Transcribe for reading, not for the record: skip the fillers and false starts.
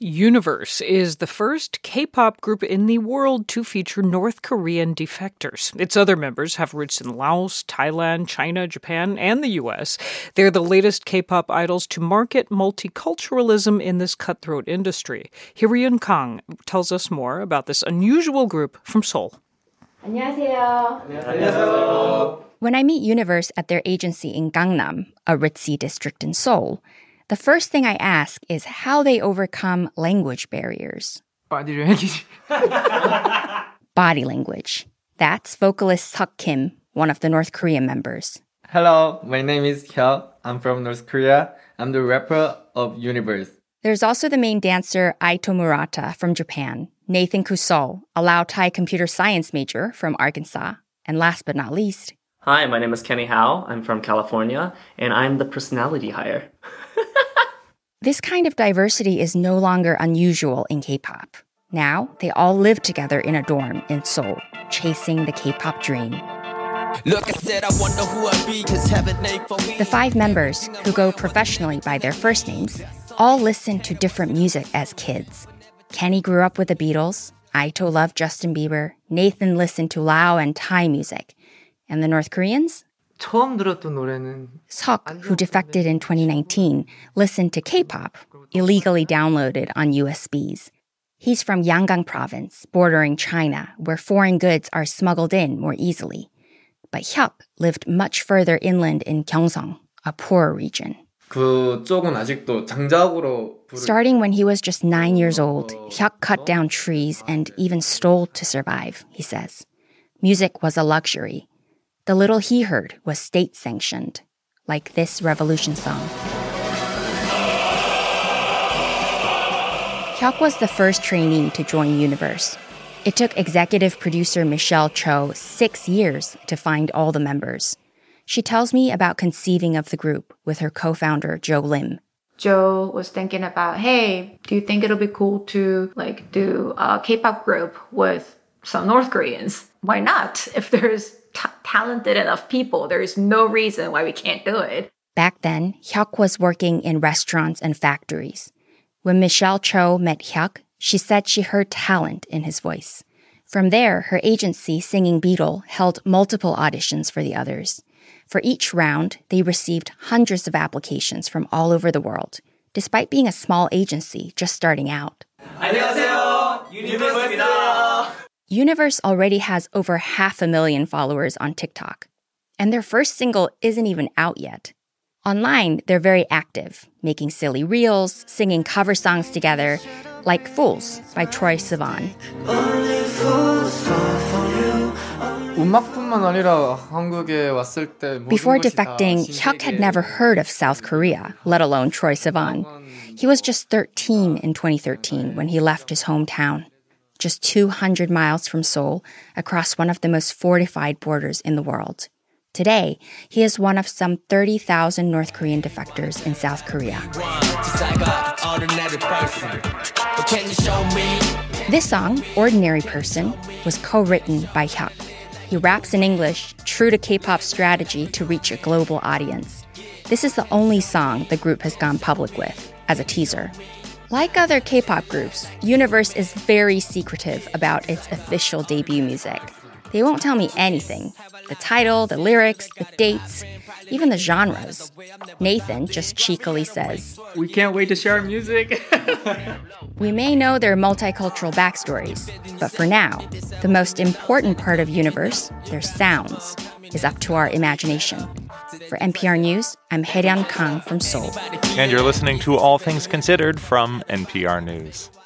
Universe is the first K-pop group in the world to feature North Korean defectors. Its other members have roots in Laos, Thailand, China, Japan, and the U.S. They're the latest K-pop idols to market multiculturalism in this cutthroat industry. Hyun Kang tells us more about this unusual group from Seoul. 안녕하세요. 안녕하세요. When I meet Universe at their agency in Gangnam, a ritzy district in Seoul, the first thing I ask is how they overcome language barriers. Body language. Body language. That's vocalist Seok Kim, one of the North Korean members. Hello, my name is Hyuk. I'm from North Korea. I'm the rapper of Universe. There's also the main dancer Aito Murata from Japan, Nathan Kusol, a Lao Thai computer science major from Arkansas, and last but not least, Hi, my name is Kenny Howe. I'm from California, and I'm the personality hire. This kind of diversity is no longer unusual in K-pop. Now, they all live together in a dorm in Seoul, chasing the K-pop dream. Look, I said I wonder who I be, 'cause have a name for me. The 5 members, who go professionally by their first names, all listen to different music as kids. Kenny grew up with the Beatles, Aito loved Justin Bieber, Nathan listened to Lao and Thai music, and the North Koreans? 처음 들었던 노래는 Seok, who defected in 2019, listened to K-pop, illegally downloaded on USBs. He's from Yangon province, bordering China, where foreign goods are smuggled in more easily. But Hyuk lived much further inland in Gyeongsang, a poorer region. 그쪽은 아직도 장작으로 Starting when he was just 9 years old, Hyuk cut down trees and even stole to survive, he says. Music was a luxury. The little he heard was state-sanctioned, like this revolution song. Hyuk was the first trainee to join Universe. It took executive producer Michelle Cho 6 years to find all the members. She tells me about conceiving of the group with her co-founder Joe Lim. Joe was thinking about, hey, do you think it'll be cool to do a K-pop group with some North Koreans? Why not? If there's talented enough people, there is no reason why we can't do it. Back then, Hyuk was working in restaurants and factories. When Michelle Cho met Hyuk, she said she heard talent in his voice. From there, her agency, Singing Beetle, held multiple auditions for the others. For each round, they received hundreds of applications from all over the world, despite being a small agency just starting out. 안녕하세요. 유니버스입니다. Universe already has over 500,000 followers on TikTok. And their first single isn't even out yet. Online, they're very active, making silly reels, singing cover songs together, like Fools by Troye Sivan. 음악뿐만 아니라 한국에 왔을 때 Before defecting, Hyuk had never heard of South Korea, let alone Troye Sivan. He was just 13 in 2013 when he left his hometown, just 200 miles from Seoul, across one of the most fortified borders in the world. Today, he is one of some 30,000 North Korean defectors in South Korea. This song, Ordinary Person, was co-written by Hyuk. He raps in English, true to K-pop's strategy to reach a global audience. This is the only song the group has gone public with, as a teaser. Like other K-pop groups, Universe is very secretive about its official debut music. They won't tell me anything. The title, the lyrics, the dates, even the genres. Nathan just cheekily says, We can't wait to share our music. We may know their multicultural backstories, but for now, the most important part of Universe, their sounds, is up to our imagination. For NPR News, I'm Hyun Kang from Seoul. And you're listening to All Things Considered from NPR News.